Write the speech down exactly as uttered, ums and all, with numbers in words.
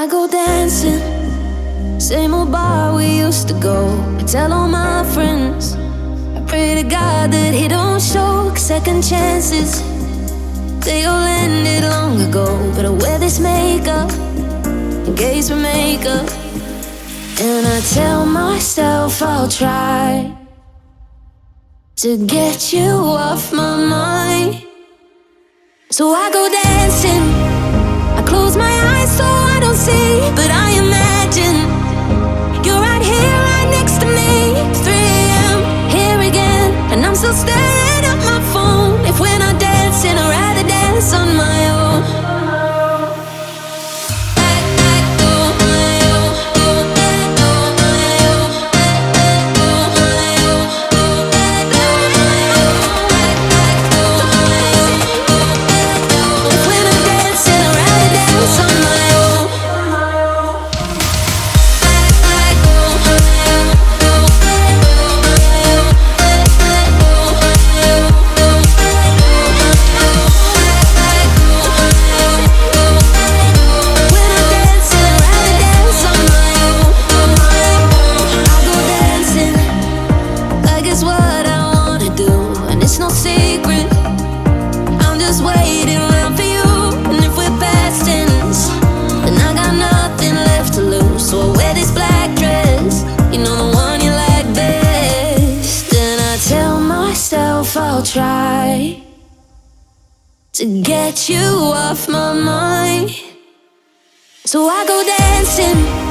I go dancing, same old bar we used to go. I tell all my friends, I pray to God that he don't show second chances. They all ended long ago, but I wear this makeup in case we make up. And I tell myself I'll try to get you off my mind. So I go dancing, I close my eyes so I don't see, but I imagine you're right here, right next to me. It's three a m here again, and I'm still staring at my phone. If we're not dancing, I'd rather dance on my own. I'll try to get you off my mind. So I go dancing,